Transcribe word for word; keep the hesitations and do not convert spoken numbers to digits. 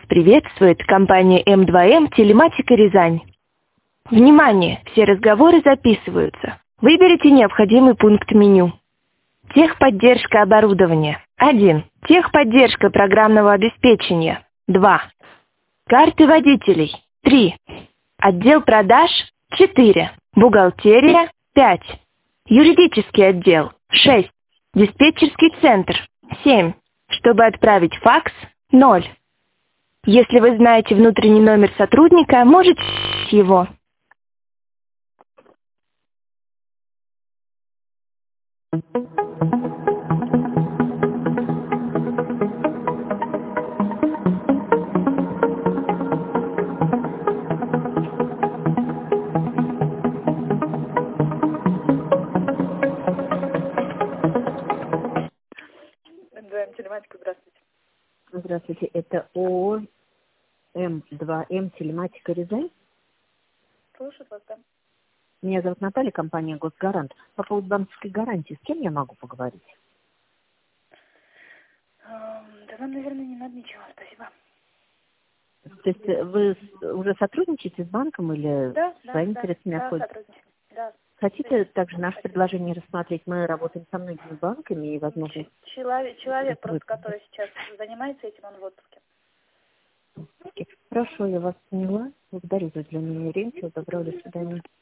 приветствует компания эм два эм Телематика Рязань. Внимание! Все разговоры записываются. Выберите необходимый пункт меню. Техподдержка оборудования. один. Техподдержка программного обеспечения. два. Карты водителей. три. Отдел продаж. четыре. Бухгалтерия. пять. Юридический отдел. шесть. Диспетчерский центр. семь. Чтобы отправить факс. ноль. Если вы знаете внутренний номер сотрудника, можете его. эм два эм Телематика, здравствуйте. Здравствуйте, это ООО эм два эм Телематика Рязань. Слушаю вас, да. Меня зовут Наталья, компания Госгарант. По поводу банковской гарантии, с кем я могу поговорить? Эм, Да нам, наверное, не надо ничего, спасибо. То есть э, вы с- уже сотрудничаете с банком или Да, да, своими да, средствами да, отходите? сотрудничаем. Да. Хотите также наше предложение рассмотреть? Мы работаем со многими банками и, возможно, Ч- Человек, человек вы- просто, который сейчас занимается этим, он в отпуске. Хорошо, я вас поняла. Благодарю за уделение времени. Всего доброго, до свидания.